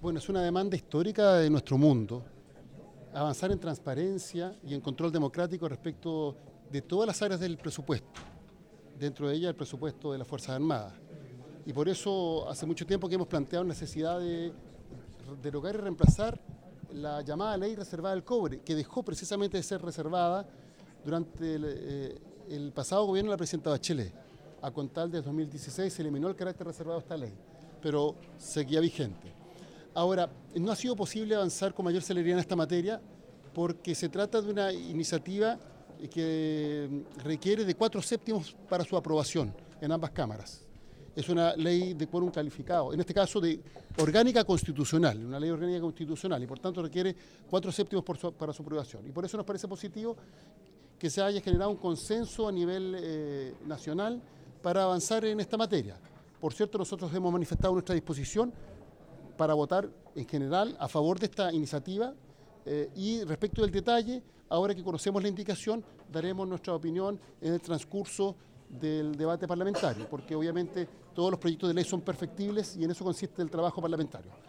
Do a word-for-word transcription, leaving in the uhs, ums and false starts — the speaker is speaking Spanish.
Bueno, es una demanda histórica de nuestro mundo, avanzar en transparencia y en control democrático respecto de todas las áreas del presupuesto, dentro de ella el presupuesto de las Fuerzas Armadas. Y por eso hace mucho tiempo que hemos planteado la necesidad de derogar y reemplazar la llamada ley reservada del cobre, que dejó precisamente de ser reservada durante el, eh, el pasado gobierno de la presidenta Bachelet. A contar del dos mil dieciséis se eliminó el carácter reservado de esta ley, pero seguía vigente. Ahora, no ha sido posible avanzar con mayor celeridad en esta materia porque se trata de una iniciativa que requiere de cuatro séptimos para su aprobación en ambas cámaras. Es una ley de quórum calificado, en este caso de orgánica constitucional, una ley orgánica constitucional y por tanto requiere cuatro séptimos por su, para su aprobación. Y por eso nos parece positivo que se haya generado un consenso a nivel eh, nacional para avanzar en esta materia. Por cierto, nosotros hemos manifestado nuestra disposición para votar en general a favor de esta iniciativa eh, y respecto del detalle, ahora que conocemos la indicación, daremos nuestra opinión en el transcurso del debate parlamentario, porque obviamente todos los proyectos de ley son perfectibles y en eso consiste el trabajo parlamentario.